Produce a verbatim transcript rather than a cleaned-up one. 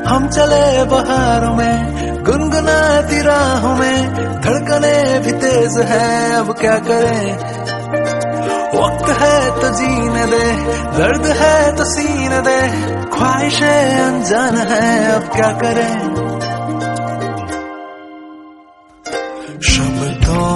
हम चले बहारों में गुनगुनाती राहों में, धड़कने भी तेज है अब क्या करें। वक्त है तो जीने दे, दर्द है तो सीने दे, ख्वाहिशें अनजान है अब क्या करें। शब्दों